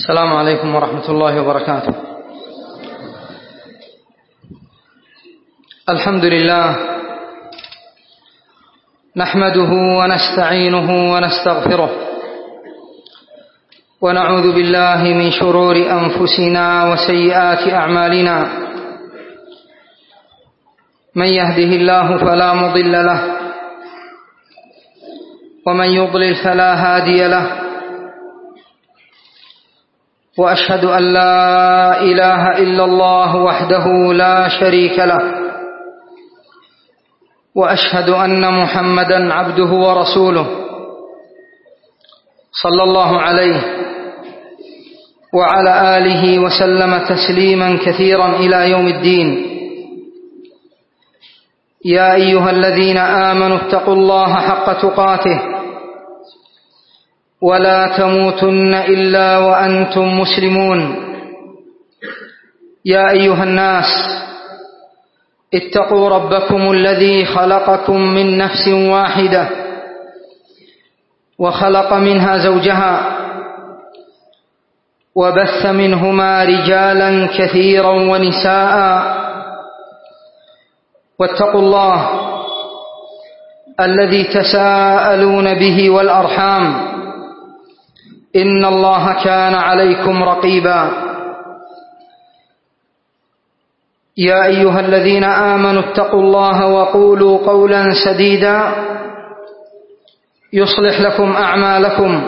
السلام عليكم ورحمة الله وبركاته. الحمد لله نحمده ونستعينه ونستغفره ونعوذ بالله من شرور أنفسنا وسيئات أعمالنا. من يهده الله فلا مضل له ومن يضلل فلا هادي له، وأشهد أن لا إله إلا الله وحده لا شريك له، وأشهد أن محمدا عبده ورسوله صلى الله عليه وعلى آله وسلم تسليما كثيرا إلى يوم الدين. يا أيها الذين آمنوا اتقوا الله حق تقاته ولا تموتن إلا وأنتم مسلمون. يا أيها الناس اتقوا ربكم الذي خلقكم من نفس واحدة وخلق منها زوجها وبث منهما رجالا كثيرا ونساء، واتقوا الله الذي تساءلون به والأرحام إن الله كان عليكم رقيبا. يا أيها الذين آمنوا اتقوا الله وقولوا قولا سديدا يصلح لكم أعمالكم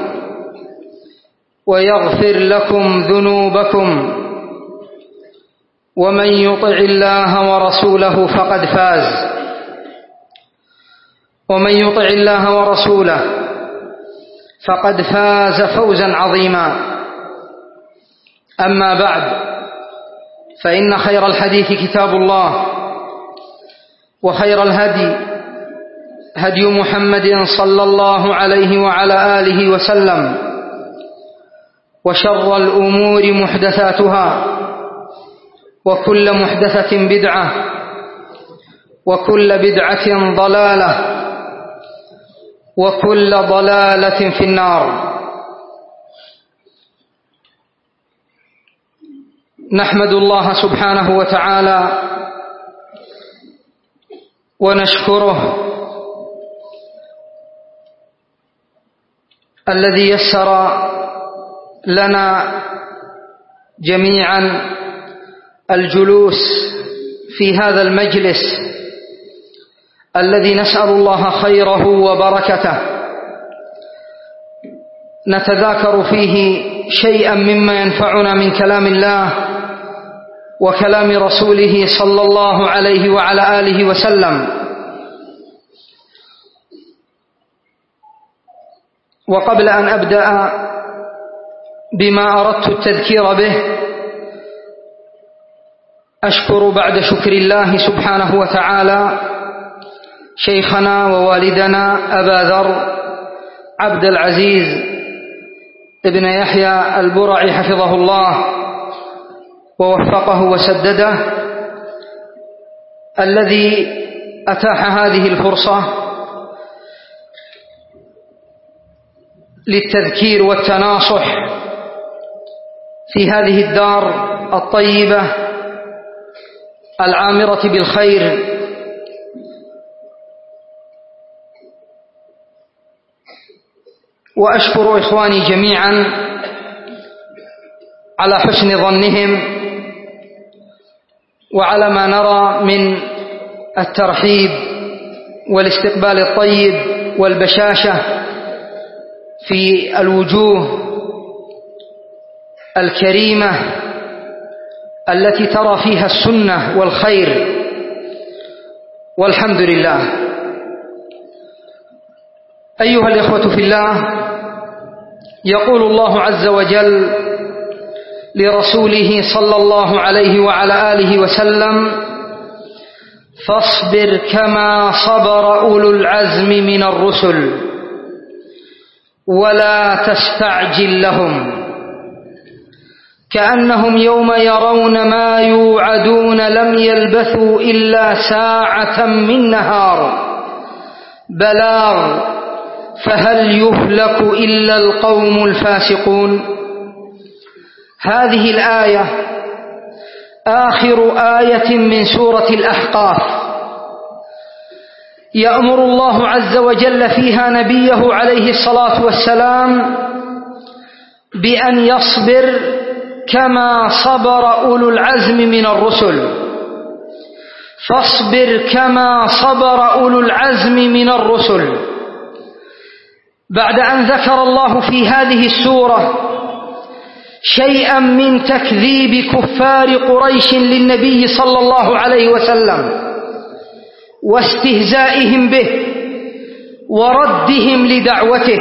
ويغفر لكم ذنوبكم، ومن يطع الله ورسوله فقد فاز. ومن يطع الله ورسوله فقد فاز فوزا عظيما. أما بعد، فإن خير الحديث كتاب الله، وخير الهدي هدي محمد صلى الله عليه وعلى آله وسلم، وشر الأمور محدثاتها، وكل محدثة بدعة، وكل بدعة ضلالة، وكل ضلالة في النار. نحمد الله سبحانه وتعالى ونشكره الذي يسر لنا جميعا الجلوس في هذا المجلس الذي نسأل الله خيره وبركته، نتذاكر فيه شيئا مما ينفعنا من كلام الله وكلام رسوله صلى الله عليه وعلى آله وسلم. وقبل أن أبدأ بما أردت التذكير به، أشكر بعد شكر الله سبحانه وتعالى شيخنا ووالدنا أبا ذر عبد العزيز ابن يحيى البرعي حفظه الله ووفقه وسدده، الذي أتاح هذه الفرصة للتذكير والتناصح في هذه الدار الطيبة العامرة بالخير. وأشكر إخواني جميعا على حسن ظنهم وعلى ما نرى من الترحيب والاستقبال الطيب والبشاشة في الوجوه الكريمة التي ترى فيها السنة والخير، والحمد لله. أيها الإخوة في الله، يقول الله عز وجل لرسوله صلى الله عليه وعلى آله وسلم: فاصبر كما صبر أولو العزم من الرسل ولا تستعجل لهم، كأنهم يوم يرون ما يوعدون لم يلبثوا إلا ساعة من نهار بلاغ فهل يهلك إلا القوم الفاسقون. هذه الآية آخر آية من سورة الأحقاف، يأمر الله عز وجل فيها نبيه عليه الصلاة والسلام بأن يصبر كما صبر أولو العزم من الرسل. فاصبر كما صبر أولو العزم من الرسل. بعد أن ذكر الله في هذه السورة شيئا من تكذيب كفار قريش للنبي صلى الله عليه وسلم واستهزائهم به وردهم لدعوته،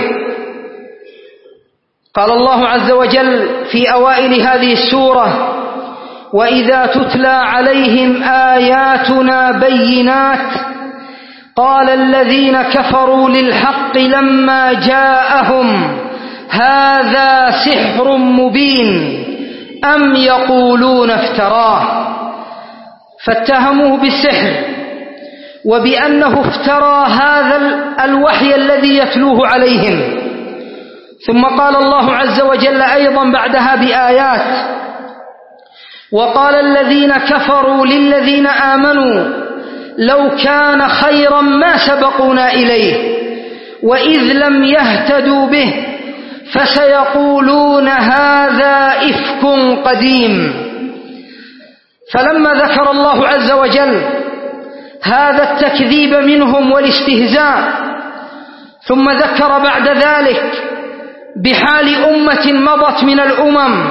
قال الله عز وجل في أوائل هذه السورة: وإذا تتلى عليهم آياتنا بينات قال الذين كفروا للحق لما جاءهم هذا سحر مبين أم يقولون افتراه. فاتهموه بالسحر وبأنه افترى هذا الوحي الذي يتلوه عليهم. ثم قال الله عز وجل أيضا بعدها بآيات: وقال الذين كفروا للذين آمنوا لو كان خيرا ما سبقونا إليه وإذ لم يهتدوا به فسيقولون هذا إفك قديم. فلما ذكر الله عز وجل هذا التكذيب منهم والاستهزاء، ثم ذكر بعد ذلك بحال أمة مضت من الأمم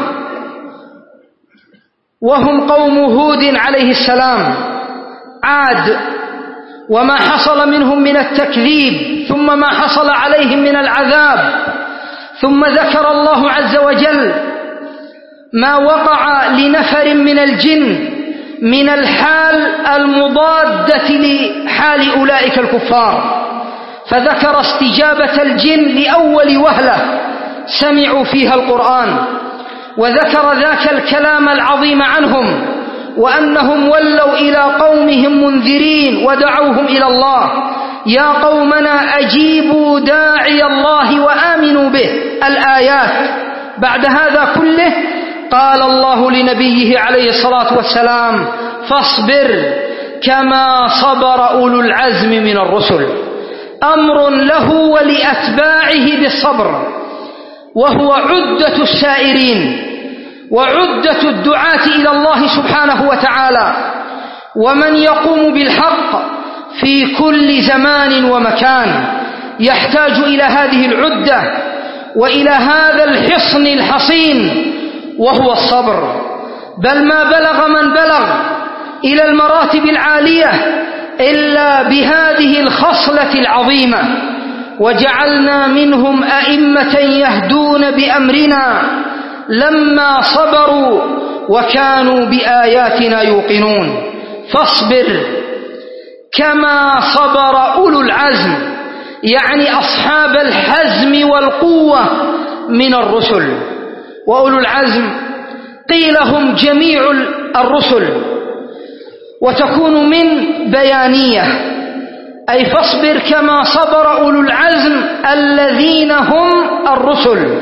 وهم قوم هود عليه السلام، عاد، وما حصل منهم من التكذيب ثم ما حصل عليهم من العذاب، ثم ذكر الله عز وجل ما وقع لنفر من الجن من الحال المضادة لحال أولئك الكفار، فذكر استجابة الجن لأول وهلة سمعوا فيها القرآن، وذكر ذاك الكلام العظيم عنهم وأنهم ولوا إلى قومهم منذرين ودعوهم إلى الله: يا قومنا أجيبوا داعي الله وآمنوا به. الآيات. بعد هذا كله قال الله لنبيه عليه الصلاة والسلام: فاصبر كما صبر أولو العزم من الرسل. أمر له ولأتباعه بالصبر، وهو عدة السائرين وعدة الدعاة إلى الله سبحانه وتعالى، ومن يقوم بالحق في كل زمان ومكان يحتاج إلى هذه العدة وإلى هذا الحصن الحصين وهو الصبر. بل ما بلغ من بلغ إلى المراتب العالية إلا بهذه الخصلة العظيمة: وجعلنا منهم أئمة يهدون بأمرنا لما صبروا وكانوا بآياتنا يوقنون. فاصبر كما صبر أولو العزم، يعني أصحاب الحزم والقوة من الرسل. وأولو العزم قيل هم جميع الرسل، وتكون من بيانية، أي فاصبر كما صبر أولو العزم الذين هم الرسل.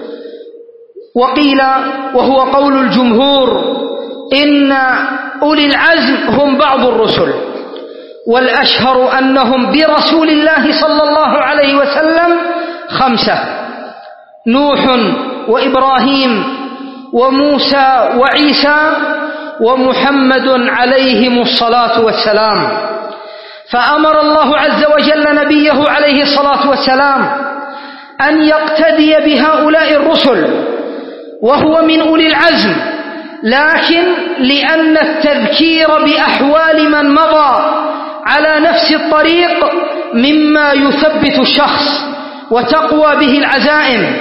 وقيل وهو قول الجمهور إن أولي العزم هم بعض الرسل، والأشهر أنهم برسول الله صلى الله عليه وسلم 5: نوح وإبراهيم وموسى وعيسى ومحمد عليهم الصلاة والسلام. فأمر الله عز وجل نبيه عليه الصلاة والسلام أن يقتدي بهؤلاء الرسل وهو من أولي العزم، لكن لأن التذكير بأحوال من مضى على نفس الطريق مما يثبت الشخص وتقوى به العزائم،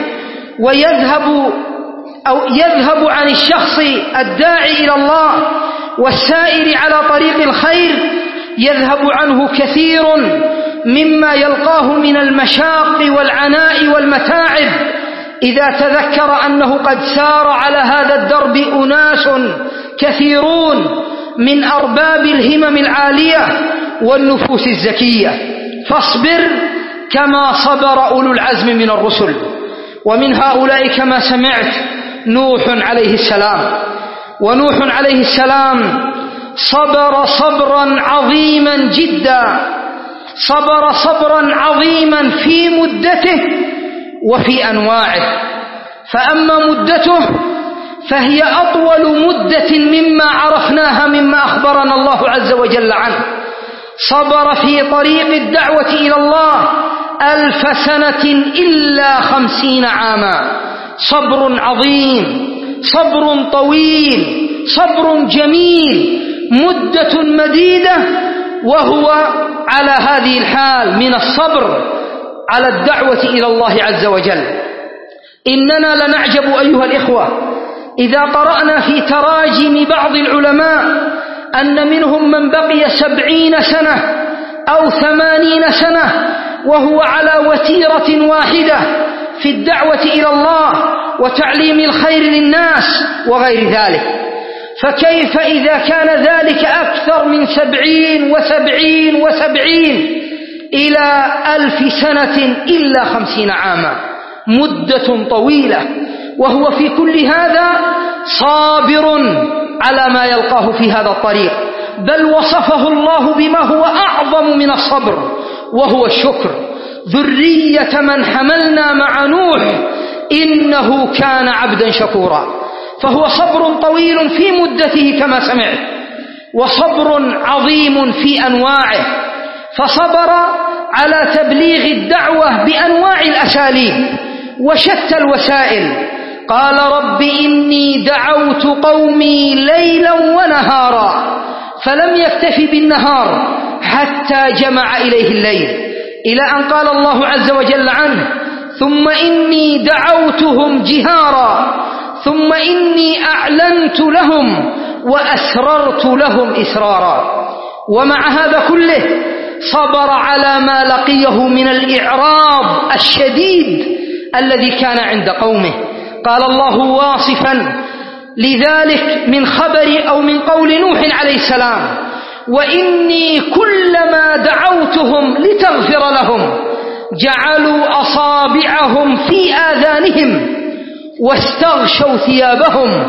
يذهب عن الشخص الداعي إلى الله والسائر على طريق الخير، يذهب عنه كثير مما يلقاه من المشاق والعناء والمتاعب إذا تذكر أنه قد سار على هذا الدرب أناس كثيرون من أرباب الهمم العالية والنفوس الزكية. فاصبر كما صبر أولو العزم من الرسل. ومن هؤلاء كما سمعت نوح عليه السلام. ونوح عليه السلام صبر صبرا عظيما جدا، صبر صبرا عظيما في مدته وفي أنواعه. فأما مدته فهي أطول مدة مما عرفناها مما أخبرنا الله عز وجل عنه. صبر في طريق الدعوة إلى الله 1000 سنة إلا 50 عاما. صبر عظيم، صبر طويل، صبر جميل، مدة مديدة، وهو على هذه الحال من الصبر على الدعوة إلى الله عز وجل. إننا لنعجب أيها الإخوة إذا قرأنا في تراجم بعض العلماء أن منهم من بقي 70 سنة أو 80 سنة وهو على وتيرة واحدة في الدعوة إلى الله وتعليم الخير للناس وغير ذلك. فكيف إذا كان ذلك أكثر من 70 و70 و70 إلى 1000 سنة إلا 50 عاما، مدة طويلة، وهو في كل هذا صابر على ما يلقاه في هذا الطريق. بل وصفه الله بما هو أعظم من الصبر وهو الشكر. ذرية من حملنا مع نوح إنه كان عبدا شكورا. فهو صبر طويل في مدته كما سمعت، وصبر عظيم في أنواعه. فصبر على تبليغ الدعوة بأنواع الأساليب وشتى الوسائل. قال رب إني دعوت قومي ليلا ونهارا، فلم يكتف بالنهار حتى جمع إليه الليل، إلى أن قال الله عز وجل عنه ثم إني دعوتهم جهارا ثم إني أعلنت لهم وأسررت لهم إسرارا. ومع هذا كله صبر على ما لقيه من الإعراض الشديد الذي كان عند قومه. قال الله واصفا لذلك من خبر أو من قول نوح عليه السلام وإني كلما دعوتهم لتغفر لهم جعلوا أصابعهم في آذانهم واستغشوا ثيابهم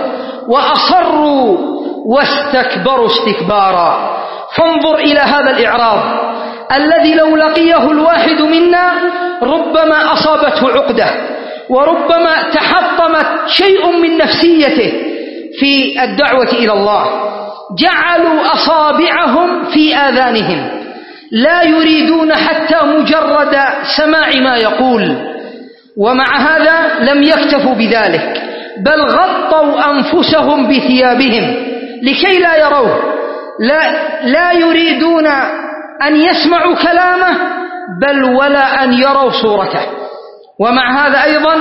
وأصروا واستكبروا استكبارا. فانظر إلى هذا الإعراض الذي لو لقيه الواحد منا ربما أصابته عقدة، وربما تحطمت شيء من نفسيته في الدعوة إلى الله. جعلوا أصابعهم في آذانهم، لا يريدون حتى مجرد سماع ما يقول. ومع هذا لم يكتفوا بذلك، بل غطوا أنفسهم بثيابهم لكي لا يروه، لا يريدون أن يسمعوا كلامه بل ولا أن يروا صورته. ومع هذا أيضا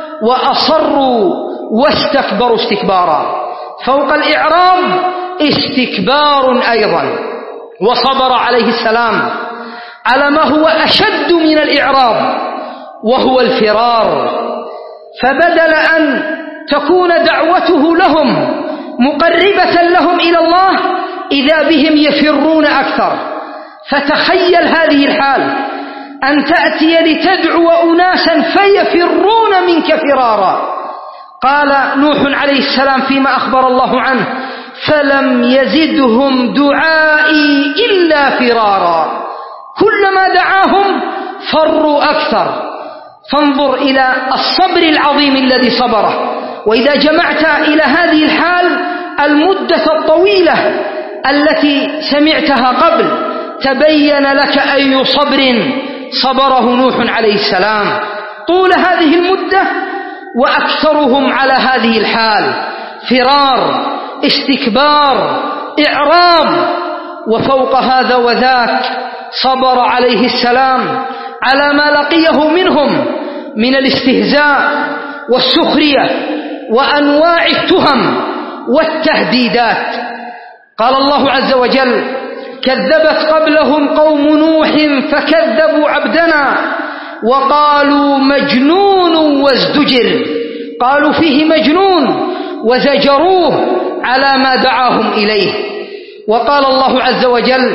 وأصروا واستكبروا استكبارا. فوق الإعراض استكبار أيضا. وصبر عليه السلام على ما هو أشد من الإعراض وهو الفرار. فبدل أن تكون دعوته لهم مقربة لهم إلى الله إذا بهم يفرون أكثر. فتخيل هذه الحال، أن تأتي لتدعو أناسا فيفرون منك فرارا. قال نوح عليه السلام فيما أخبر الله عنه فلم يزدهم دعائي إلا فرارا. كلما دعاهم فروا أكثر. فانظر إلى الصبر العظيم الذي صبره. وإذا جمعت إلى هذه الحال المدة الطويلة التي سمعتها قبل تبين لك أي صبر صبره نوح عليه السلام طول هذه المدة، وأكثرهم على هذه الحال فرار، استكبار، إعراض. وفوق هذا وذاك صبر عليه السلام على ما لقيه منهم من الاستهزاء والسخرية وأنواع التهم والتهديدات. قال الله عز وجل كذبت قبلهم قوم نوح فكذبوا عبدنا وقالوا مجنون وازدجر. قالوا فيه مجنون وزجروه على ما دعاهم إليه. وقال الله عز وجل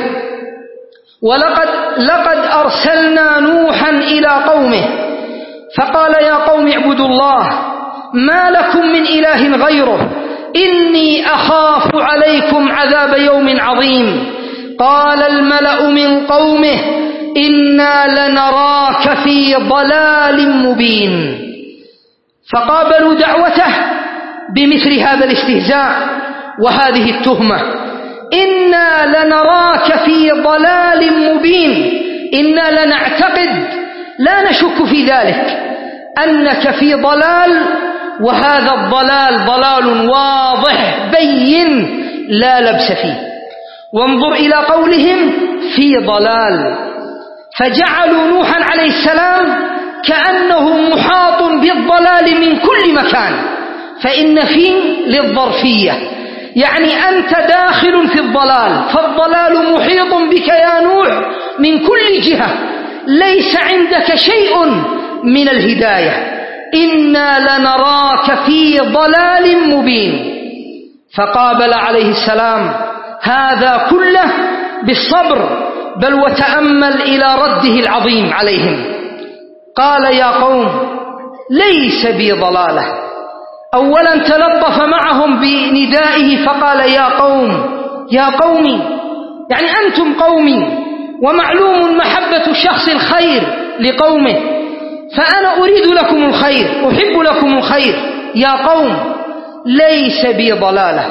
لقد أرسلنا نوحا إلى قومه فقال يا قوم اعبدوا الله ما لكم من إله غيره إني أخاف عليكم عذاب يوم عظيم. قال الملأ من قومه إنا لنراك في ضلال مبين. فقابلوا دعوته بمثل هذا الاستهزاء وهذه التهمة: إنا لنراك في ضلال مبين، إنا لنعتقد، لا نشك في ذلك، أنك في ضلال، وهذا الضلال ضلال واضح بين لا لبس فيه. وانظر إلى قولهم في ضلال، فجعلوا نوحا عليه السلام كأنه محاط بالضلال من كل مكان، فإن في للظرفية، يعني أنت داخل في الضلال، فالضلال محيط بك يا نوح من كل جهة، ليس عندك شيء من الهداية. إنا لنراك في ضلال مبين. فقابل عليه السلام هذا كله بالصبر، بل وتأمل إلى رده العظيم عليهم. قال: يا قوم ليس بي ضلالة. أولا تلطف معهم بندائه فقال: يا قوم، يا قومي، يعني أنتم قومي، ومعلوم محبة الشخص الخير لقومه، فأنا أريد لكم الخير، أحب لكم الخير. يا قوم ليس بي ضلالة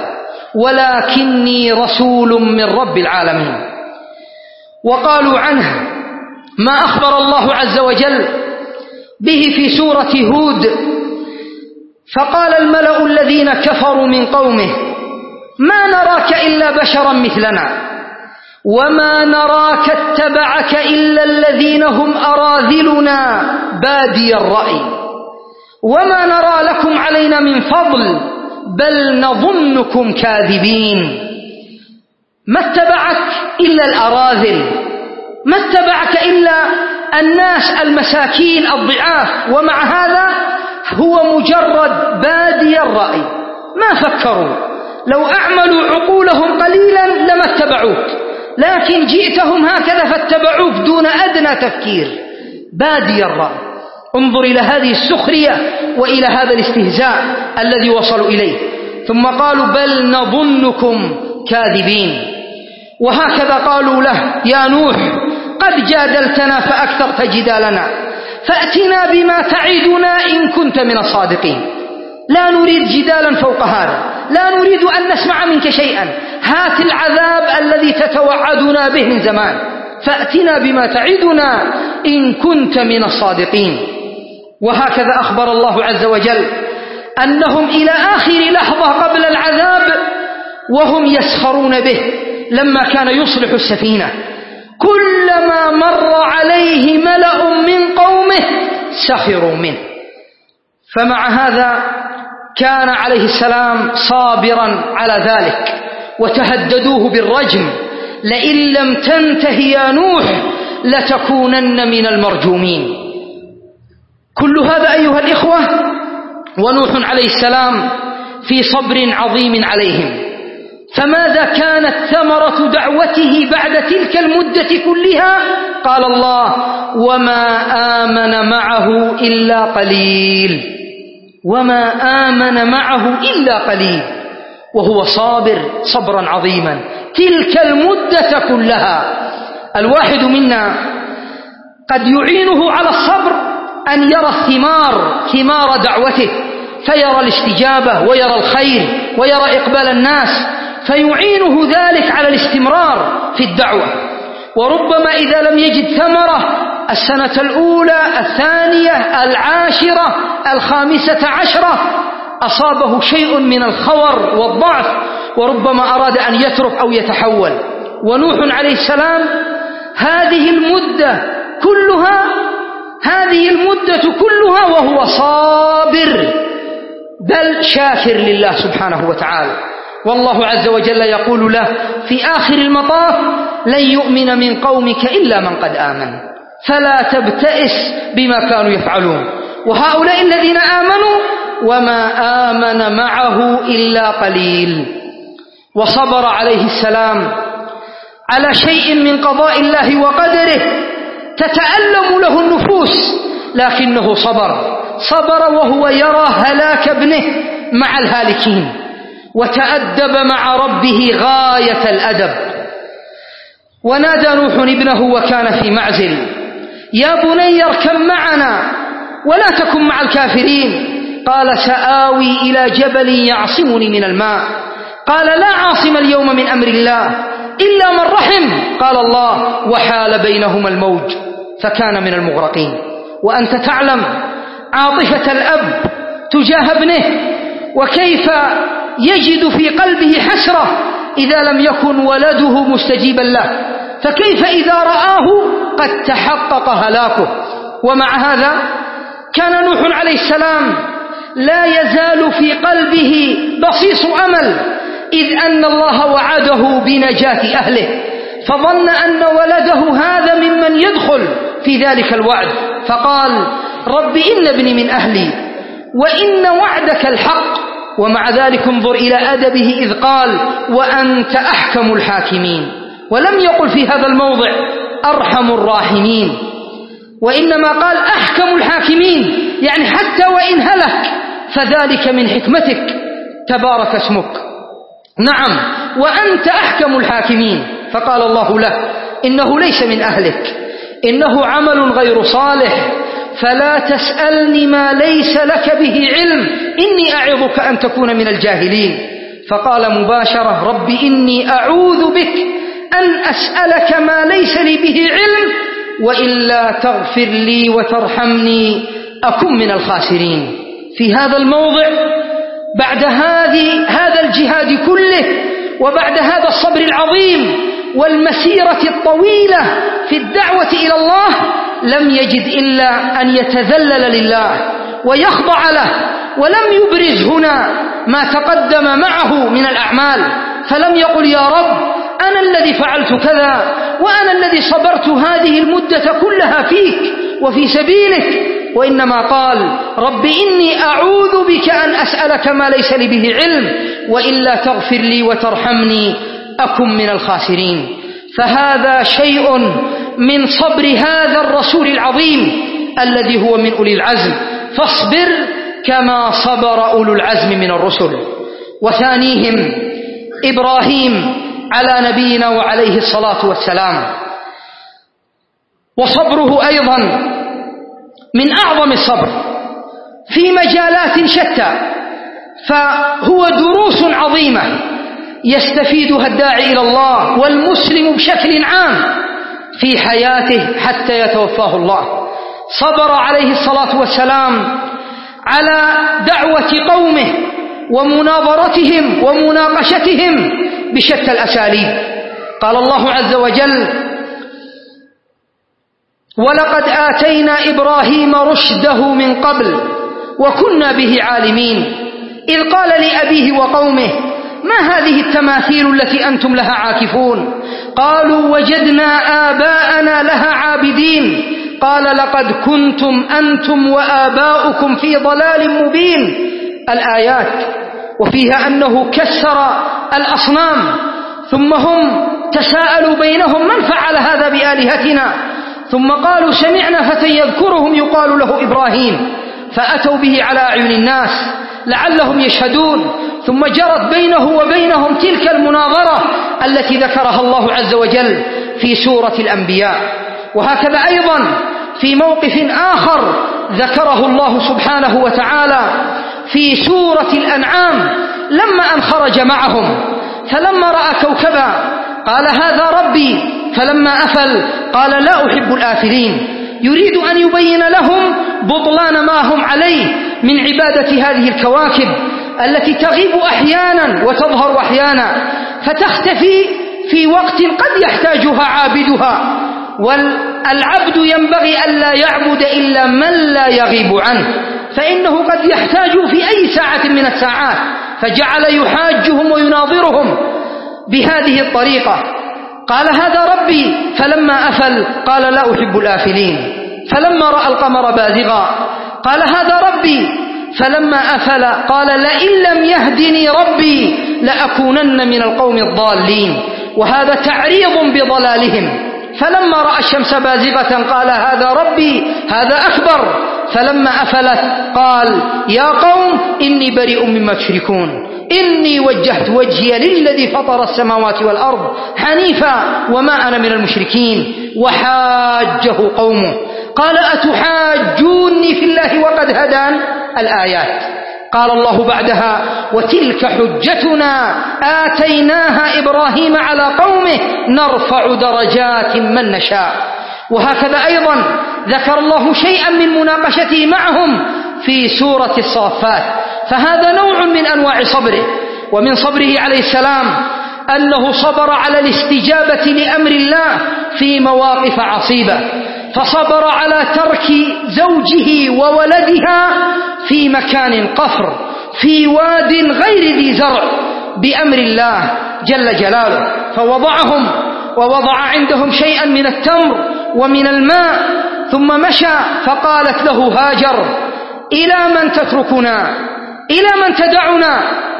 ولكني رسول من رب العالمين. وقالوا عنه ما أخبر الله عز وجل به في سورة هود: فقال الملأ الذين كفروا من قومه ما نراك إلا بشرا مثلنا وما نراك اتبعك إلا الذين هم أراذلنا بادي الرأي وما نرى لكم علينا من فضل بل نظنكم كاذبين. ما اتبعك إلا الأراذل، ما اتبعك إلا الناس المساكين الضعاف، ومع هذا هو مجرد بادي الرأي، ما فكروا، لو أعملوا عقولهم قليلا لما اتبعوك، لكن جئتهم هكذا فاتبعوك دون أدنى تفكير، بادي الرأي. انظر إلى هذه السخرية وإلى هذا الاستهزاء الذي وصلوا إليه. ثم قالوا بل نظنكم كاذبين. وهكذا قالوا له: يا نوح قد جادلتنا فأكثرت جدالنا فأتنا بما تعدنا إن كنت من الصادقين. لا نريد جدالا فوق هذا، لا نريد أن نسمع منك شيئا، هات العذاب الذي تتوعدنا به من زمان، فأتنا بما تعدنا إن كنت من الصادقين. وهكذا أخبر الله عز وجل أنهم إلى آخر لحظة قبل العذاب وهم يسخرون به لما كان يصلح السفينة، كلما مر عليه ملأ من قومه سخروا منه. فمع هذا كان عليه السلام صابرا على ذلك، وتهددوه بالرجم: لئن لم تنته يا نوح لتكونن من المرجومين. كل هذا أيها الإخوة ونوح عليه السلام في صبر عظيم عليهم. فماذا كانت ثمرة دعوته بعد تلك المدة كلها؟ قال الله: وما آمن معه إلا قليل، وما آمن معه إلا قليل، وهو صابر صبرا عظيما تلك المدة كلها. الواحد منا قد يعينه على الصبر أن يرى ثمار دعوته، فيرى الاستجابة ويرى الخير ويرى إقبال الناس، فيعينه ذلك على الاستمرار في الدعوة. وربما إذا لم يجد ثمرة السنة الأولى، الثانية، العاشرة، الخامسة عشرة، أصابه شيء من الخور والضعف، وربما أراد أن يترك أو يتحول. ونوح عليه السلام هذه المدة كلها وهو صابر، بل شاكر لله سبحانه وتعالى. والله عز وجل يقول له في آخر المطاف: لن يؤمن من قومك إلا من قد آمن فلا تبتئس بما كانوا يفعلون. وهؤلاء الذين آمنوا وما آمن معه إلا قليل. وصبر عليه السلام على شيء من قضاء الله وقدره تتألم له النفوس، لكنه صبر صبر وهو يرى هلاك ابنه مع الهالكين، وتأدب مع ربه غاية الأدب. ونادى نوح ابنه وكان في معزل: يا بني اركب معنا ولا تكن مع الكافرين. قال: سآوي إلى جبل يعصمني من الماء. قال: لا عاصم اليوم من أمر الله إلا من رحم. قال الله: وحال بينهما الموج فكان من المغرقين. وأنت تعلم عاطفة الأب تجاه ابنه، وكيف يجد في قلبه حسرة إذا لم يكن ولده مستجيبا له، فكيف إذا رآه قد تحقق هلاكه. ومع هذا كان نوح عليه السلام لا يزال في قلبه بصيص أمل، إذ أن الله وعده بنجاة أهله، فظن أن ولده هذا ممن يدخل في ذلك الوعد، فقال: رب إن ابني من أهلي وإن وعدك الحق. ومع ذلك انظر إلى أدبه إذ قال: وأنت أحكم الحاكمين، ولم يقل في هذا الموضع أرحم الراحمين، وإنما قال أحكم الحاكمين، يعني حتى وإن هلك فذلك من حكمتك تبارك اسمك. نعم، وأنت أحكم الحاكمين. فقال الله له: إنه ليس من أهلك، إنه عمل غير صالح، فلا تسألني ما ليس لك به علم، إني أعظك أن تكون من الجاهلين. فقال مباشرة: رب إني أعوذ بك أن أسألك ما ليس لي به علم، وإلا تغفر لي وترحمني أكن من الخاسرين. في هذا الموضع بعد هذا الجهاد كله، وبعد هذا الصبر العظيم والمسيرة الطويلة في الدعوة إلى الله، لم يجد إلا أن يتذلل لله ويخضع له، ولم يبرز هنا ما تقدم معه من الأعمال، فلم يقل: يا رب أنا الذي فعلت كذا، وأنا الذي صبرت هذه المدة كلها فيك وفي سبيلك، وإنما قال: رب إني أعوذ بك أن أسألك ما ليس لي به علم، وإلا تغفر لي وترحمني أكن من الخاسرين. فهذا شيء من صبر هذا الرسول العظيم الذي هو من أولي العزم، فاصبر كما صبر أولو العزم من الرسل. وثانيهم إبراهيم على نبينا وعليه الصلاة والسلام، وصبره أيضا من أعظم الصبر في مجالات شتى، فهو دروس عظيمة يستفيدها الداعي إلى الله والمسلم بشكل عام في حياته حتى يتوفاه الله. صبر عليه الصلاة والسلام على دعوة قومه ومناظرتهم ومناقشتهم بشتى الأساليب. قال الله عز وجل: ولقد آتينا إبراهيم رشده من قبل وكنا به عالمين، إذ قال لأبيه وقومه: ما هذه التماثيل التي أنتم لها عاكفون؟ قالوا: وجدنا آباءنا لها عابدين. قال: لقد كنتم أنتم وآباؤكم في ضلال مبين. الآيات وفيها أنه كسر الأصنام، ثم هم تساءلوا بينهم: من فعل هذا بآلهتنا؟ ثم قالوا: سمعنا فتى يذكرهم يقال له إبراهيم، فأتوا به على أعين الناس لعلهم يشهدون. ثم جرت بينه وبينهم تلك المناظرة التي ذكرها الله عز وجل في سورة الأنبياء. وهكذا أيضا في موقف آخر ذكره الله سبحانه وتعالى في سورة الأنعام، لما أن خرج معهم فلما رأى كوكبا قال: هذا ربي، فلما أفل قال: لا أحب الآفلين. يريد أن يبين لهم بطلان ما هم عليه من عبادة هذه الكواكب التي تغيب أحيانا وتظهر أحيانا، فتختفي في وقت قد يحتاجها عابدها، والعبد ينبغي ألا يعبد إلا من لا يغيب عنه، فإنه قد يحتاج في أي ساعة من الساعات، فجعل يحاجهم ويناظرهم بهذه الطريقة. قال: هذا ربي، فلما أفل قال: لا أحب الآفلين. فلما رأى القمر بازغا قال: هذا ربي، فلما أفل قال: لئن لم يهدني ربي لأكونن من القوم الضالين. وهذا تعريض بضلالهم. فلما رأى الشمس بازغة قال: هذا ربي، هذا أكبر، فلما أفلت قال يا قوم إني بريء مما تشركون إني وجهت وجهي للذي فطر السماوات والأرض حنيفا وما أنا من المشركين. وحاجه قومه قال أتحاجوني في الله وقد هدان الآيات. قال الله بعدها وتلك حجتنا آتيناها إبراهيم على قومه نرفع درجات من نشاء. وهكذا أيضا ذكر الله شيئا من مناقشته معهم في سورة الصافات، فهذا نوع من أنواع صبره. ومن صبره عليه السلام أنه صبر على الاستجابة لأمر الله في مواقف عصيبة، فصبر على ترك زوجه وولدها في مكان قفر في واد غير ذي زرع بأمر الله جل جلاله، فوضعهم ووضع عندهم شيئا من التمر ومن الماء، ثم مشى فقالت له هاجر إلى من تتركنا إلى من تدعنا؟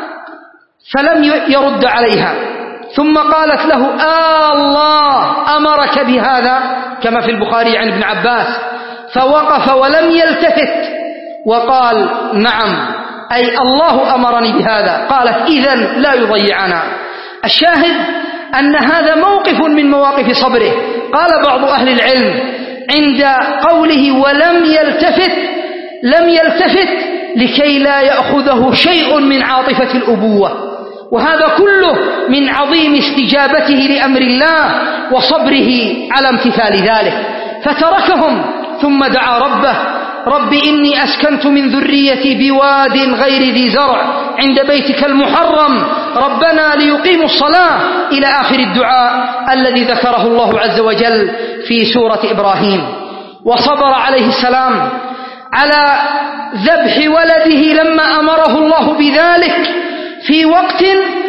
فلم يرد عليها، ثم قالت له الله أمرك بهذا كما في البخاري عن ابن عباس، فوقف ولم يلتفت وقال نعم أي الله أمرني بهذا. قالت إذن لا يضيعنا. الشاهد أن هذا موقف من مواقف صبره. قال بعض أهل العلم عند قوله ولم يلتفت لم يلتفت لكي لا يأخذه شيء من عاطفة الأبوة، وهذا كله من عظيم استجابته لأمر الله وصبره على امتثال ذلك. فتركهم ثم دعا ربه رب إني أسكنت من ذريتي بواد غير ذي زرع عند بيتك المحرم ربنا ليقيموا الصلاة إلى آخر الدعاء الذي ذكره الله عز وجل في سورة إبراهيم. وصبر عليه السلام على ذبح ولده لما أمره الله بذلك في وقت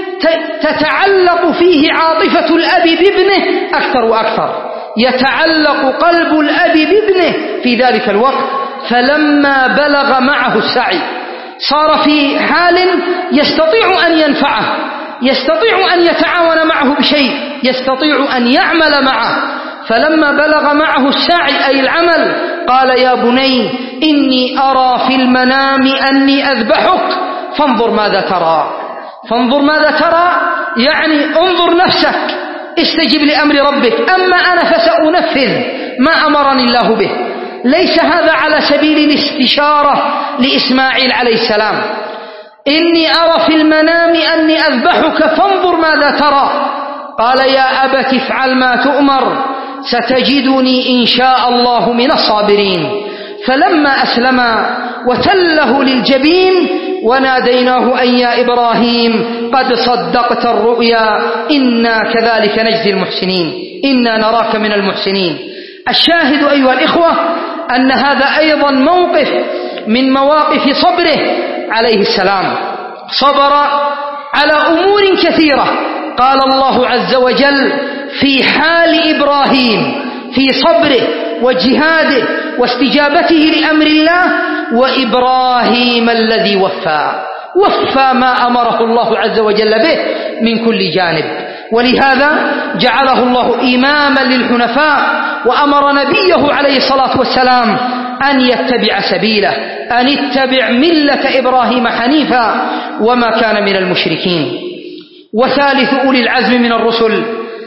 تتعلق فيه عاطفة الأب بابنه أكثر وأكثر، يتعلق قلب الأب بابنه في ذلك الوقت. فلما بلغ معه السعي صار في حال يستطيع أن ينفعه، يستطيع أن يتعاون معه بشيء، يستطيع أن يعمل معه. فلما بلغ معه السعي أي العمل قال يا بني إني أرى في المنام أني أذبحك فانظر ماذا ترى. فانظر ماذا ترى يعني انظر نفسك، استجب لأمر ربك، أما أنا فسأنفذ ما أمرني الله به. ليس هذا على سبيل الاستشارة لإسماعيل عليه السلام، إني أرى في المنام أني أذبحك فانظر ماذا ترى. قال يا أبت افعل ما تؤمر ستجدني إن شاء الله من الصابرين. فلما أسلما وتله للجبين وناديناه أن يا إبراهيم قد صدقت الرؤيا إنا كذلك نجزي المحسنين إنا نراك من المحسنين. الشاهد أيها الإخوة أن هذا أيضا موقف من مواقف صبره عليه السلام. صبر على أمور كثيرة. قال الله عز وجل في حال إبراهيم في صبره وجهاده واستجابته لأمر الله وإبراهيم الذي وفى ما أمره الله عز وجل به من كل جانب. ولهذا جعله الله إماما للحنفاء وأمر نبيه عليه الصلاة والسلام أن يتبع سبيله، أن اتبع ملة إبراهيم حنيفا وما كان من المشركين. وثالث أولي العزم من الرسل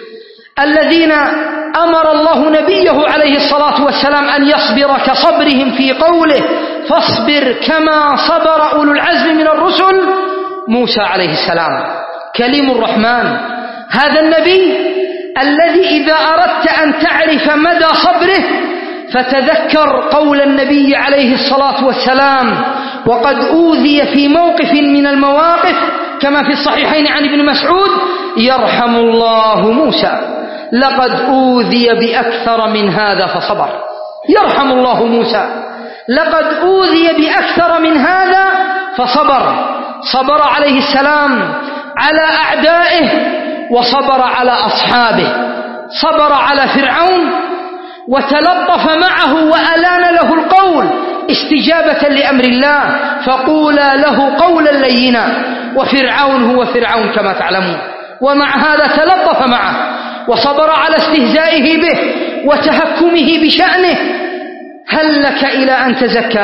الذين أمر الله نبيه عليه الصلاة والسلام أن يصبر كصبرهم في قوله فاصبر كما صبر أولو العزم من الرسل موسى عليه السلام كليم الرحمن. هذا النبي الذي إذا أردت أن تعرف مدى صبره فتذكر قول النبي عليه الصلاة والسلام وقد أوذي في موقف من المواقف كما في الصحيحين عن ابن مسعود يرحم الله موسى لقد أوذي بأكثر من هذا فصبر. يرحم الله موسى لقد أوذي بأكثر من هذا فصبر. صبر عليه السلام على أعدائه وصبر على أصحابه. صبر على فرعون وتلطف معه وألان له القول استجابة لأمر الله فقولا له قولا لينا. وفرعون هو فرعون كما تعلمون، ومع هذا تلطف معه وصبر على استهزائه به وتهكمه بشأنه هل لك إلى أن تزكى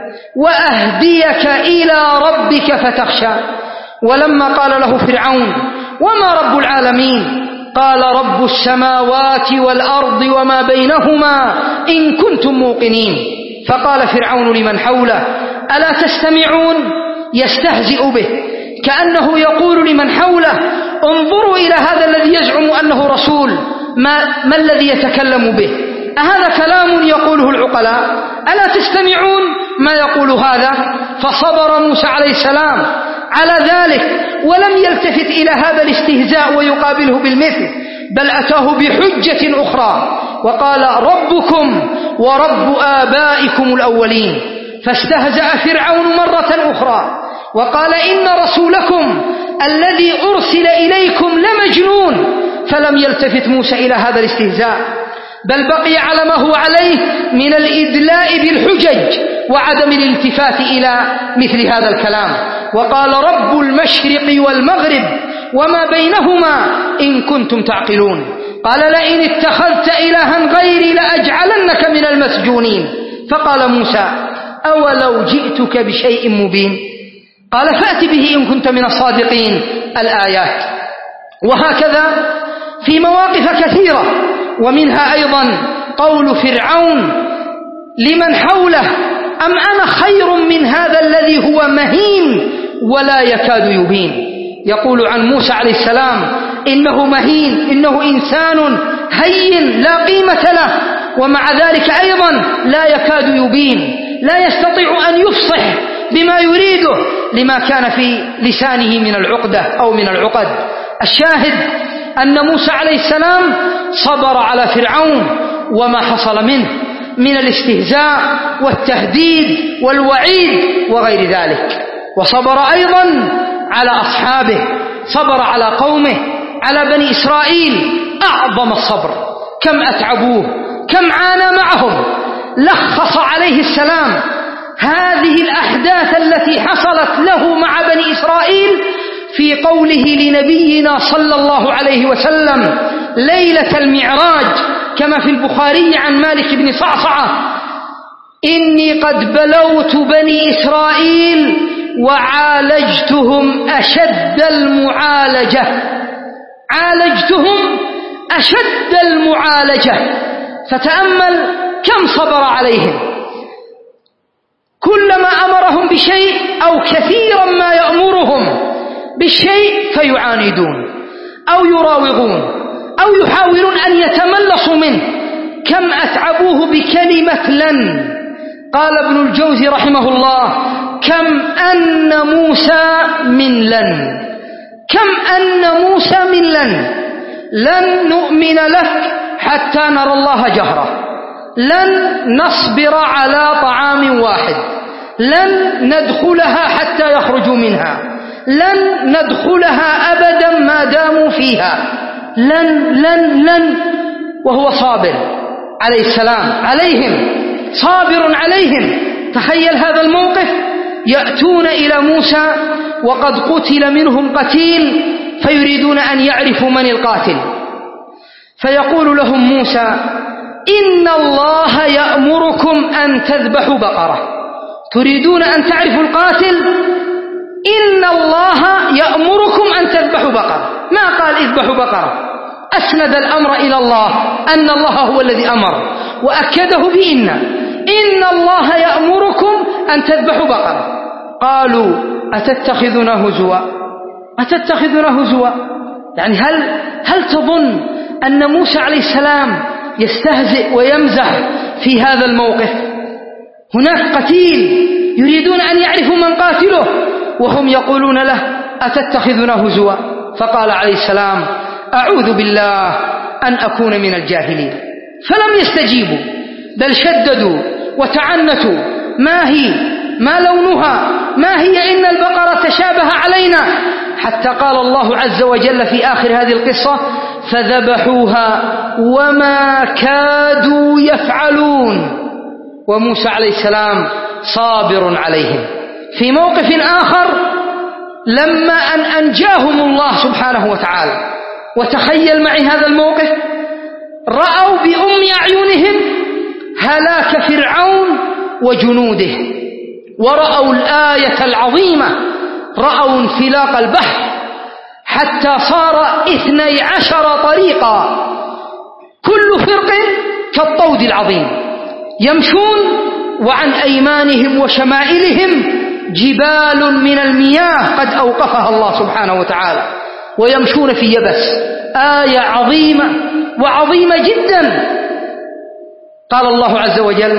وأهديك إلى ربك فتخشى. ولما قال له فرعون وما رب العالمين قال رب السماوات والأرض وما بينهما إن كنتم موقنين. فقال فرعون لمن حوله ألا تستمعون يستهزئ به كأنه يقول لمن حوله انظروا إلى هذا الذي يزعم أنه رسول ما الذي يتكلم به، أهذا كلام يقوله العقلاء؟ ألا تستمعون ما يقول هذا؟ فصبر موسى عليه السلام على ذلك ولم يلتفت إلى هذا الاستهزاء ويقابله بالمثل، بل أتاه بحجة أخرى وقال ربكم ورب آبائكم الأولين. فاستهزأ فرعون مرة أخرى وقال إن رسولكم الذي أرسل إليكم لمجنون. فلم يلتفت موسى إلى هذا الاستهزاء بل بقي على ما هو عليه من الإدلاء بالحجج وعدم الالتفات إلى مثل هذا الكلام. وقال رب المشرق والمغرب وما بينهما إن كنتم تعقلون. قال لئن اتخذت إلها غيري لأجعلنك من المسجونين. فقال موسى أولو جئتك بشيء مبين قال فأت به إن كنت من الصادقين. الآيات. وهكذا في مواقف كثيرة، ومنها أيضا قول فرعون لمن حوله أم أنا خير من هذا الذي هو مهين ولا يكاد يبين. يقول عن موسى عليه السلام إنه مهين، إنه إنسان هين لا قيمة له، ومع ذلك أيضا لا يكاد يبين، لا يستطيع أن يفصح بما يريده لما كان في لسانه من العقدة أو من العقد. الشاهد أن موسى عليه السلام صبر على فرعون وما حصل منه من الاستهزاء والتهديد والوعيد وغير ذلك، وصبر أيضا على أصحابه، صبر على قومه، على بني إسرائيل أعظم الصبر. كم أتعبوه، كم عانى معهم. لخص عليه السلام هذه الأحداث التي حصلت له مع بني إسرائيل في قوله لنبينا صلى الله عليه وسلم ليلة المعراج كما في البخاري عن مالك بن صعصعة: إني قد بلوت بني إسرائيل وعالجتهم أشد المعالجة. عالجتهم أشد المعالجة. فتأمل كم صبر عليهم، كلما أمرهم بشيء أو كثيرا ما يأمرهم بالشيء فيعاندون أو يراوغون أو يحاولون أن يتملصوا منه. كم أتعبوه بكلمة لن. قال ابن الجوزي رحمه الله: كم أن موسى من لن، كم أن موسى من لن نؤمن لك حتى نرى الله جهرة، لن نصبر على طعام واحد، لن ندخلها حتى يخرجوا منها، لن ندخلها أبدا ما داموا فيها، لن وهو صابر عليه السلام عليهم، صابر عليهم. تخيل هذا الموقف، يأتون إلى موسى وقد قتل منهم قتيل فيريدون أن يعرفوا من القاتل، فيقول لهم موسى: إن الله يأمركم أن تذبحوا بقرة. تريدون أن تعرفوا القاتل؟ إن الله يأمركم أن تذبحوا بقرة. ما قال اذبحوا بقرة، أسند الأمر إلى الله، أن الله هو الذي أمر، وأكده إن الله يأمركم أن تذبحوا بقرة. قالوا: أتتخذنا هزوا؟ أتتخذنا هزوا؟ يعني هل تظن أن موسى عليه السلام يستهزئ ويمزح في هذا الموقف؟ هناك قتيل يريدون أن يعرفوا من قاتله وهم يقولون له: أتتخذنا هزوا؟ فقال عليه السلام: أعوذ بالله أن أكون من الجاهلين. فلم يستجيبوا بل شددوا وتعنتوا: ما هي؟ ما لونها؟ ما هي؟ إن البقرة تشابه علينا. حتى قال الله عز وجل في آخر هذه القصة: فذبحوها وما كادوا يفعلون. وموسى عليه السلام صابر عليهم. في موقف آخر لما أن أنجاهم الله سبحانه وتعالى، وتخيل معي هذا الموقف، رأوا بأم أعينهم هلاك فرعون وجنوده، ورأوا الآية العظيمة، رأوا انفلاق البحر حتى صار 12 طريقا كل فرق كالطود العظيم، يمشون وعن أيمانهم وشمائلهم جبال من المياه قد أوقفها الله سبحانه وتعالى، ويمشون في يبس. آية عظيمة وعظيمة جدا. قال الله عز وجل: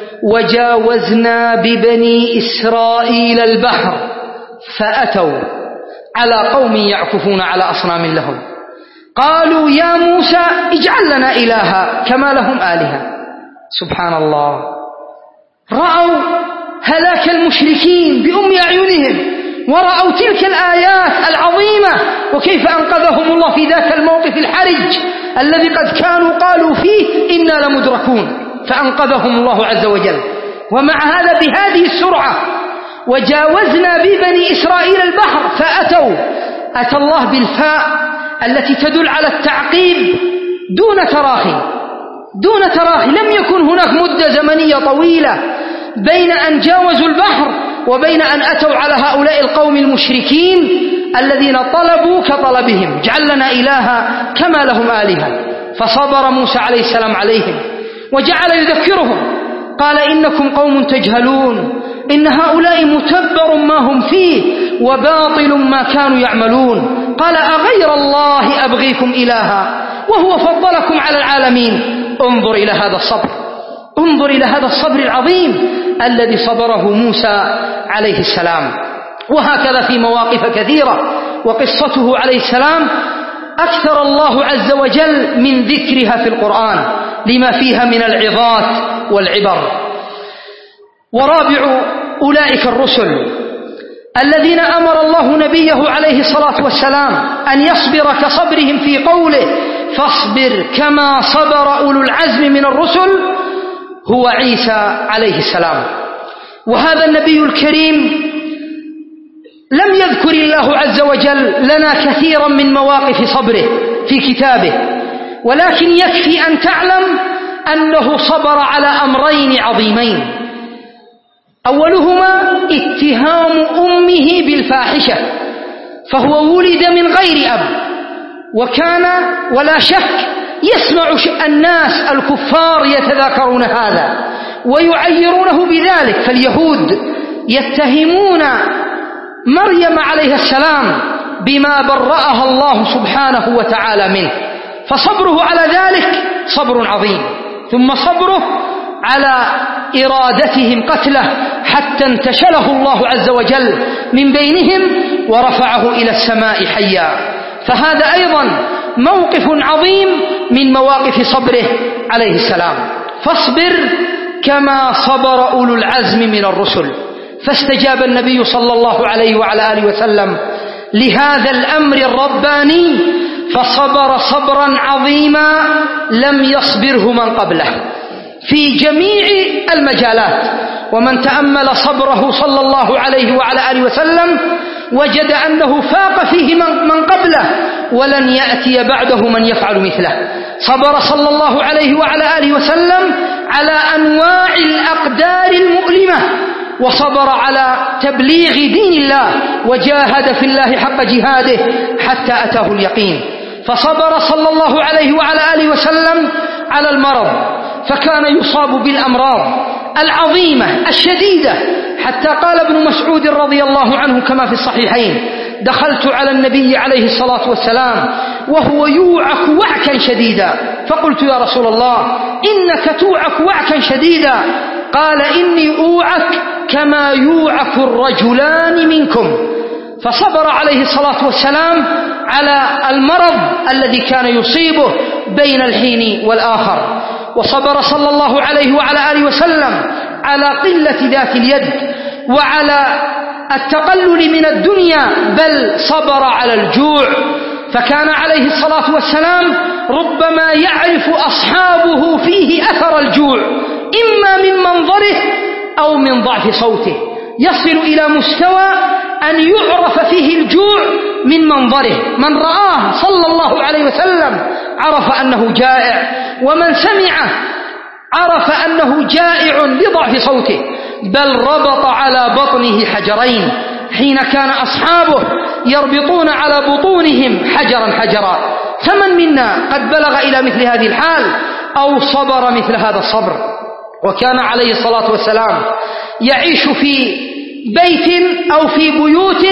وجاوزنا ببني إسرائيل البحر فأتوا على قوم يعكفون على أصنام لهم قالوا يا موسى اجعل لنا إلها كما لهم آلهة. سبحان الله، رأوا هلاك المشركين بأم أعينهم، ورأوا تلك الآيات العظيمة، وكيف أنقذهم الله في ذاك الموقف الحرج الذي قد كانوا قالوا فيه إنا لمدركون، فأنقذهم الله عز وجل. ومع هذا بهذه السرعة، وجاوزنا ببني إسرائيل البحر فأتوا، أتى الله بالفاء التي تدل على التعقيب دون تراخي، دون تراخي. لم يكن هناك مدة زمنية طويلة بين أن جاوزوا البحر وبين أن أتوا على هؤلاء القوم المشركين الذين طلبوا كطلبهم: اجعل لنا إلها كما لهم آلهة. فصبر موسى عليه السلام عليهم وجعل يذكرهم، قال: إنكم قوم تجهلون، إن هؤلاء متبر ما هم فيه وباطل ما كانوا يعملون. قال: أغير الله أبغيكم إلها وهو فضلكم على العالمين. انظر إلى هذا الصبر، انظر إلى هذا الصبر العظيم الذي صبره موسى عليه السلام. وهكذا في مواقف كثيرة، وقصته عليه السلام أكثر الله عز وجل من ذكرها في القرآن لما فيها من العظات والعبر. ورابع أولئك الرسل الذين أمر الله نبيه عليه الصلاة والسلام أن يصبر كصبرهم في قوله: فاصبر كما صبر أولو العزم من الرسل، هو عيسى عليه السلام. وهذا النبي الكريم لم يذكر الله عز وجل لنا كثيرا من مواقف صبره في كتابه، ولكن يكفي أن تعلم أنه صبر على أمرين عظيمين: أولهما اتهام أمه بالفاحشة، فهو ولد من غير أب، وكان ولا شك يسمع الناس الكفار يتذاكرون هذا ويعيرونه بذلك. فاليهود يتهمون مريم عليه السلام بما برأها الله سبحانه وتعالى منه، فصبره على ذلك صبر عظيم. ثم صبره على إرادتهم قتله حتى انتشله الله عز وجل من بينهم ورفعه إلى السماء حيا، فهذا أيضا موقف عظيم من مواقف صبره عليه السلام. فاصبر كما صبر أولو العزم من الرسل. فاستجاب النبي صلى الله عليه وعلى آله وسلم لهذا الأمر الرباني، فصبر صبرا عظيما لم يصبره من قبله في جميع المجالات. ومن تأمل صبره صلى الله عليه وعلى آله وسلم وجد أنه فاق فيه من قبله، ولن يأتي بعده من يفعل مثله. صبر صلى الله عليه وعلى آله وسلم على أنواع الأقدار المؤلمة، وصبر على تبليغ دين الله، وجاهد في الله حق جهاده حتى أتاه اليقين. فصبر صلى الله عليه وعلى آله وسلم على المرض، فكان يصاب بالأمراض العظيمة الشديدة، حتى قال ابن مسعود رضي الله عنه كما في الصحيحين: دخلت على النبي عليه الصلاة والسلام وهو يوعك وعكا شديدا، فقلت: يا رسول الله إنك توعك وعكا شديدا. قال: إني أوعك كما يوعك الرجلان منكم. فصبر عليه الصلاة والسلام على المرض الذي كان يصيبه بين الحين والآخر. وصبر صلى الله عليه وعلى آله وسلم على قلة ذات اليد وعلى التقلل من الدنيا، بل صبر على الجوع. فكان عليه الصلاة والسلام ربما يعرف أصحابه فيه أثر الجوع، إما من منظره أو من ضعف صوته، يصل إلى مستوى أن يعرف فيه الجوع من منظره. من رآه صلى الله عليه وسلم عرف أنه جائع، ومن سمعه عرف أنه جائع لضعف صوته، بل ربط على بطنه حجرين حين كان أصحابه يربطون على بطونهم حجرا حجرا. فمن منا قد بلغ إلى مثل هذه الحال أو صبر مثل هذا الصبر؟ وكان عليه الصلاة والسلام يعيش في بيت أو في بيوت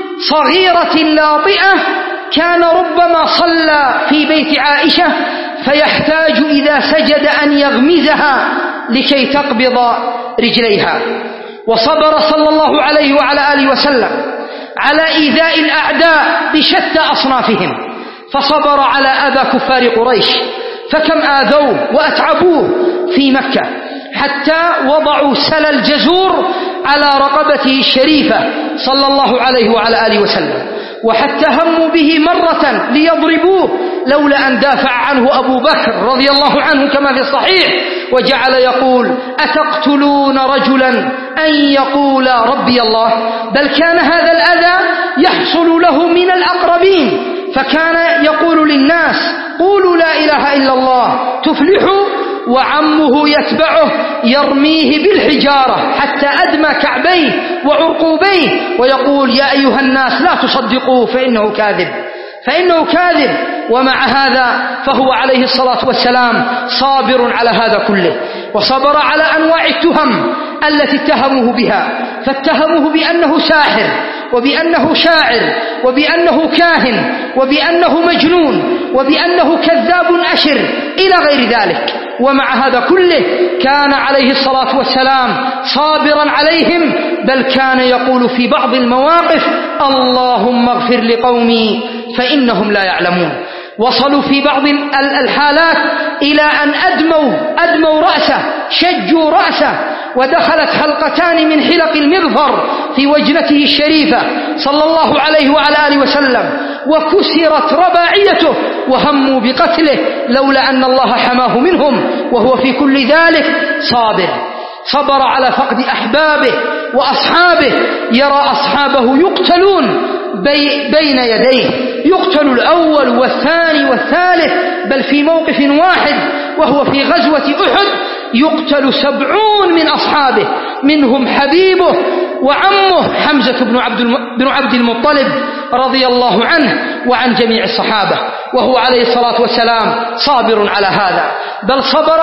صغيرة لاطئة، كان ربما صلى في بيت عائشة فيحتاج إذا سجد أن يغمزها لكي تقبض رجليها. وصبر صلى الله عليه وعلى آله وسلم على إيذاء الأعداء بشتى أصنافهم، فصبر على أذى كفار قريش، فكم آذوه وأتعبوه في مكة حتى وضعوا سل الجزور على رقبته الشريفة صلى الله عليه وعلى آله وسلم، وحتى هموا به مرة ليضربوه لولا أن دافع عنه أبو بكر رضي الله عنه كما في الصحيح، وجعل يقول: أتقتلون رجلا أن يقول ربي الله؟ بل كان هذا الأذى يحصل له من الأقربين، فكان يقول للناس: قولوا لا إله إلا الله تفلحوا، وعمه يتبعه يرميه بالحجارة حتى أدمى كعبيه وعرقوبيه ويقول: يا أيها الناس لا تصدقوه فإنه كاذب، فإنه كاذب. ومع هذا فهو عليه الصلاة والسلام صابر على هذا كله، وصبر على أنواع التهم التي اتهموه بها، فاتهموه بأنه ساحر، وبأنه شاعر، وبأنه كاهن، وبأنه مجنون، وبأنه كذاب أشر إلى غير ذلك. ومع هذا كله كان عليه الصلاة والسلام صابرا عليهم، بل كان يقول في بعض المواقف: اللهم اغفر لقومي فإنهم لا يعلمون. وصلوا في بعض الحالات إلى أن أدموا رأسه، شجوا رأسه، ودخلت حلقتان من حلق المغفر في وجنته الشريفة صلى الله عليه وعلى آله وسلم، وكسرت رباعيته، وهموا بقتله لولا أن الله حماه منهم، وهو في كل ذلك صابر. صبر على فقد أحبابه وأصحابه، يرى أصحابه يقتلون بين يديه، يقتل الأول والثاني والثالث، بل في موقف واحد وهو في غزوة أحد يقتل 70 من أصحابه، منهم حبيبه وعمه حمزة بن عبد المطلب رضي الله عنه وعن جميع الصحابة، وهو عليه الصلاة والسلام صابر على هذا. بل صبر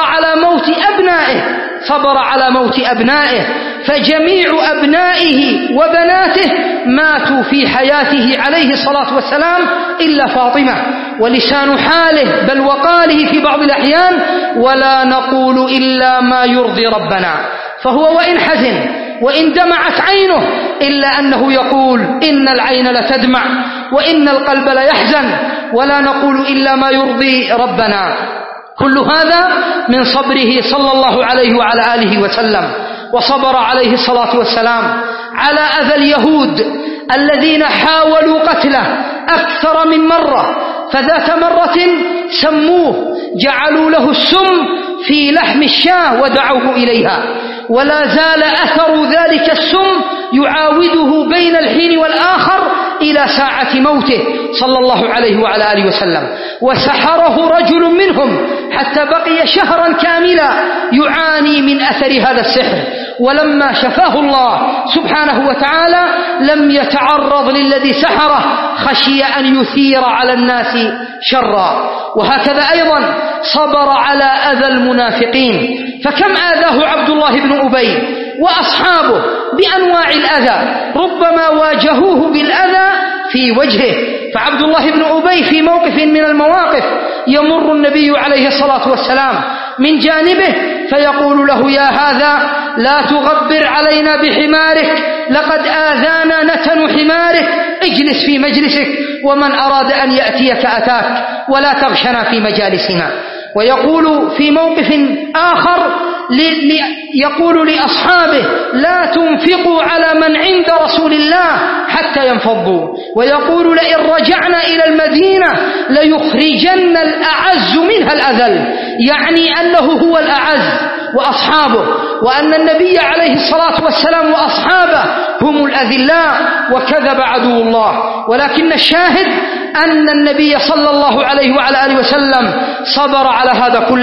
على موت أبنائه، فجميع أبنائه وبناته ماتوا في حياته عليه الصلاة والسلام إلا فاطمة. ولسان حاله بل وقاله في بعض الأحيان: ولا نقول إلا ما يرضي ربنا. فهو وإن حزن وإن دمعت عينه إلا أنه يقول: إن العين لتدمع وإن القلب ليحزن، ولا نقول إلا ما يرضي ربنا. كل هذا من صبره صلى الله عليه وعلى آله وسلم. وصبر عليه الصلاة والسلام على أذى اليهود الذين حاولوا قتله أكثر من مرة، فذات مرة سموه، جعلوا له السم في لحم الشاة ودعوه إليها، ولا زال أثر ذلك السم يعاوده بين الحين والآخر إلى ساعة موته صلى الله عليه وعلى آله وسلم. وسحره رجل منهم حتى بقي شهرا كاملا يعاني من أثر هذا السحر، ولما شفاه الله سبحانه وتعالى لم يتعرض للذي سحره، خشي أن يثير على الناس شرا. وهكذا أيضا صبر على أذى المنافقين، فكم آذاه عبد الله بن أبي وأصحابه بأنواع الأذى، ربما واجهوه بالأذى في وجهه. فعبد الله بن أبي في موقف من المواقف يمر النبي عليه الصلاة والسلام من جانبه فيقول له: يا هذا لا تغبر علينا بحمارك، لقد آذانا نتن حمارك، اجلس في مجلسك، ومن أراد أن يأتيك أتاك، ولا تغشنا في مجالسنا. ويقول في موقف آخر يقول لأصحابه: لا تنفقوا على من عند رسول الله حتى ينفضوا، ويقول: لئن رجعنا إلى المدينة ليخرجن الأعز منها الأذل، يعني أنه هو الأعز وأصحابه، وأن النبي عليه الصلاة والسلام وأصحابه هم الأذلاء، وكذب عدو الله. ولكن الشاهد أن النبي صلى الله عليه وعلى آله وسلم صبر على هذا كله،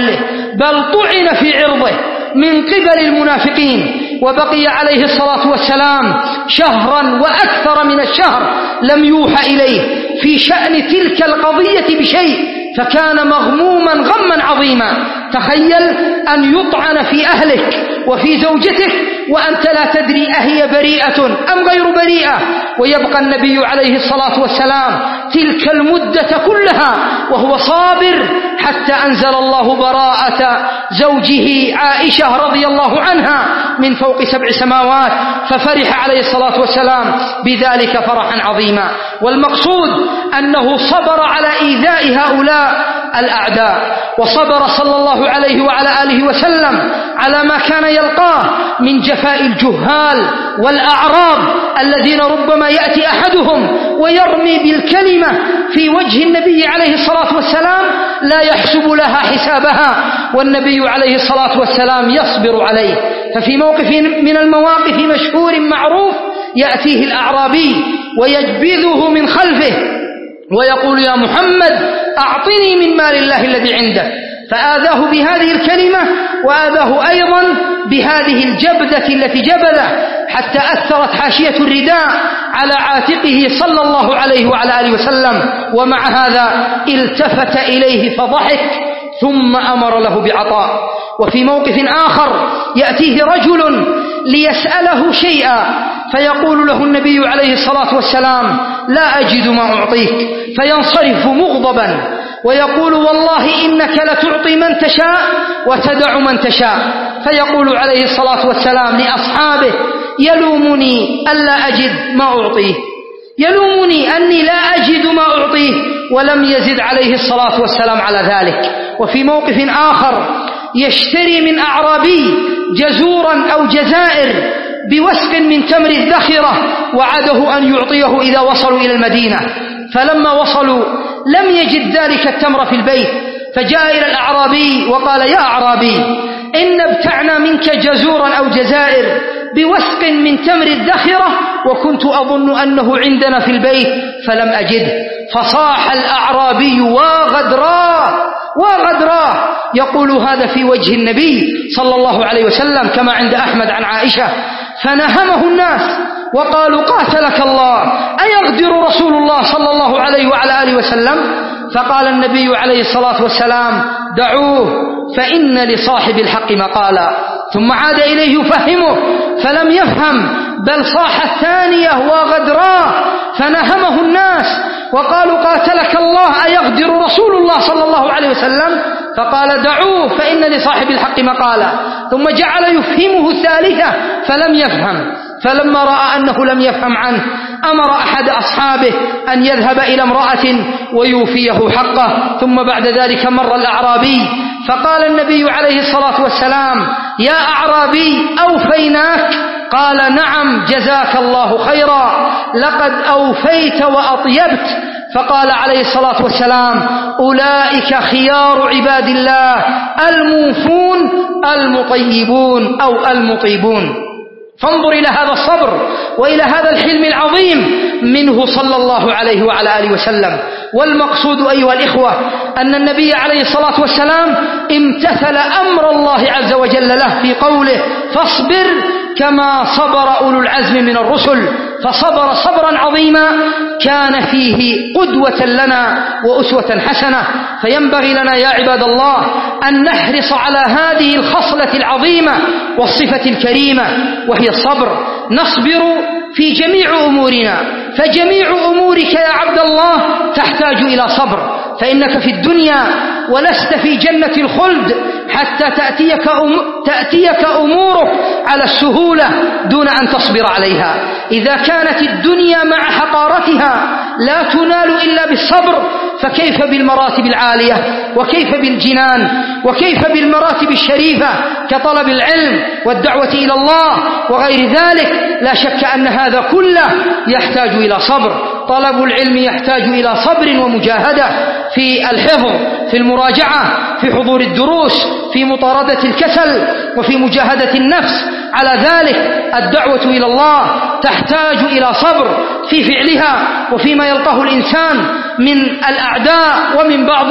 بل طعن في عرضه من قبل المنافقين، وبقي عليه الصلاة والسلام شهرا وأكثر من الشهر لم يوحى إليه في شأن تلك القضية بشيء، فكان مغموما غما عظيما. تخيل أن يطعن في أهلك وفي زوجتك وأنت لا تدري أهي بريئة أم غير بريئة، ويبقى النبي عليه الصلاة والسلام تلك المدة كلها وهو صابر حتى أنزل الله براءة زوجه عائشة رضي الله عنها من فوق 7 سماوات، ففرح عليه الصلاة والسلام بذلك فرحا عظيما. والمقصود أنه صبر على إيذاء هؤلاء الأعداء، وصبر صلى الله عليه وعلى آله وسلم على ما كان يلقاه من جفاء الجهال والأعراب الذين ربما يأتي أحدهم ويرمي بالكلمة في وجه النبي عليه الصلاة والسلام لا يحسب لها حسابها، والنبي عليه الصلاة والسلام يصبر عليه. ففي موقف من المواقف مشهور معروف يأتيه الأعرابي ويجبذه من خلفه ويقول: يا محمد أعطني من مال الله الذي عندك، فآذاه بهذه الكلمة وآذاه أيضا بهذه الجبذة التي جبله حتى أثرت حاشية الرداء على عاتقه صلى الله عليه وعلى آله وسلم، ومع هذا التفت إليه فضحك ثم أمر له بعطاء. وفي موقف آخر يأتيه رجل ليسأله شيئا فيقول له النبي عليه الصلاة والسلام: لا أجد ما أعطيك، فينصرف مغضبا ويقول: والله إنك لتعطي من تشاء وتدع من تشاء. فيقول عليه الصلاة والسلام لأصحابه: يلومني ألا أجد ما أعطيه، يلومني أني لا أجد ما أعطيه، ولم يزد عليه الصلاة والسلام على ذلك. وفي موقف آخر يشتري من أعرابي جزورا أو جزائر بوسق من تمر الذخرة، وعده أن يعطيه إذا وصلوا إلى المدينة، فلما وصلوا لم يجد ذلك التمر في البيت، فجاء إلى الأعرابي وقال: يا أعرابي، إن ابتعنا منك جزورا أو جزائر بوسق من تمر الذخرة، وكنت أظن أنه عندنا في البيت فلم أجده. فصاح الأعرابي: وغدراه وغدراه، يقول هذا في وجه النبي صلى الله عليه وسلم كما عند أحمد عن عائشة. فنهمه الناس وقالوا: قاتلك الله، أيغدر رسول الله صلى الله عليه وعلى آله وسلم؟ فقال النبي عليه الصلاة والسلام: دعوه فإن لصاحب الحق مقالا. ثم عاد إليه يفهمه فلم يفهم، بل صاح الثانية: وغدراه. فنهمه الناس وقالوا: قاتلك الله، أيغدر رسول الله صلى الله عليه وسلم؟ فقال: دعوه فإن لصاحب الحق مقالا. ثم جعل يفهمه الثالثة فلم يفهم، فلما رأى أنه لم يفهم عنه أمر أحد أصحابه أن يذهب إلى امرأة ويوفيه حقه. ثم بعد ذلك مر الأعرابي فقال النبي عليه الصلاة والسلام: يا أعرابي، أوفيناك؟ قال: نعم، جزاك الله خيرا، لقد أوفيت وأطيبت. فقال عليه الصلاة والسلام: أولئك خيار عباد الله الموفون المطيبون أو المطيبون. فانظر إلى هذا الصبر وإلى هذا الحلم العظيم منه صلى الله عليه وعلى آله وسلم. والمقصود أيها الإخوة أن النبي عليه الصلاة والسلام امتثل أمر الله عز وجل له في قوله: فاصبر كما صبر أولو العزم من الرسل. فصبر صبرا عظيما كان فيه قدوة لنا وأسوة حسنة. فينبغي لنا يا عباد الله أن نحرص على هذه الخصلة العظيمة والصفة الكريمة وهي الصبر. نصبر في جميع أمورنا، فجميع أمورك يا عبد الله تحتاج إلى صبر، فإنك في الدنيا ولست في جنة الخلد حتى تأتيك أمورك على السهولة دون أن تصبر عليها. إذا كانت الدنيا مع حقارتها لا تنال إلا بالصبر، فكيف بالمراتب العالية، وكيف بالجنان، وكيف بالمراتب الشريفة كطلب العلم والدعوة إلى الله وغير ذلك؟ لا شك أن هذا كله يحتاج إلى صبر. طلب العلم يحتاج إلى صبر ومجاهدة في الحفظ، في المراجعة، في حضور الدروس، في مطاردة الكسل، وفي مجاهدة النفس على ذلك. الدعوة إلى الله تحتاج إلى صبر في فعلها وفيما يلقاه الإنسان من الأعداء ومن بعض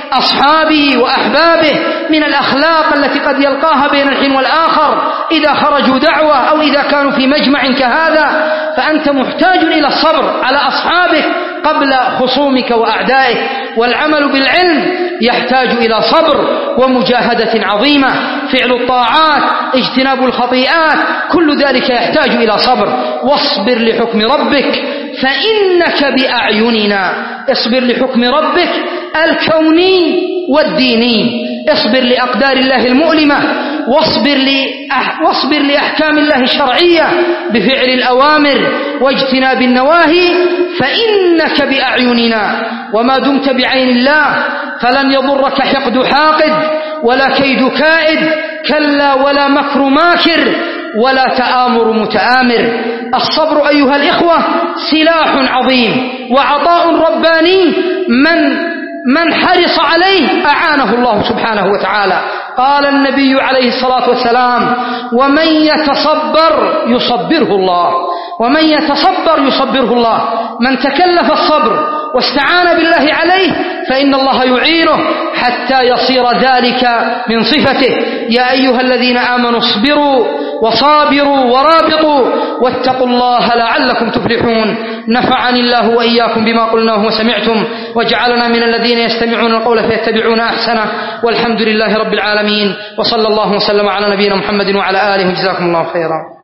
أصحابه وأحبابه من الأخلاق التي قد يلقاها بين الحين والآخر إذا خرجوا دعوة أو إذا كانوا في مجمع كهذا. فأنت محتاج إلى الصبر على أصحابك قبل خصومك وأعدائك. والعمل بالعلم يحتاج إلى صبر ومجاهدة عظيمة. فعل الطاعات، اجتناب الخطيئات، كل ذلك يحتاج إلى صبر. واصبر لحكم ربك فإنك بأعيننا. اصبر لحكم ربك الكوني والديني، اصبر لأقدار الله المؤلمة، واصبر لأحكام الله الشرعية بفعل الأوامر واجتناب النواهي، فإنك بأعيننا. وما دمت بعين الله فلن يضرك حقد حاقد ولا كيد كائد، كلا ولا مكر ماكر ولا تآمر متآمر. الصبر أيها الإخوة سلاح عظيم وعطاء رباني، من حرص عليه أعانه الله سبحانه وتعالى. قال النبي عليه الصلاة والسلام: ومن يتصبر يصبره الله، ومن يتصبر يصبره الله. من تكلف الصبر واستعان بالله عليه فإن الله يعينه حتى يصير ذلك من صفته. يا أيها الذين آمنوا اصبروا وصابروا ورابطوا واتقوا الله لعلكم تفلحون. نفعني الله وإياكم بما قلناه وسمعتم، وجعلنا من الذين يستمعون القول فيتبعون أحسنه، والحمد لله رب العالمين، وصلى الله وسلم على نبينا محمد وعلى آله. جزاكم الله خيرا.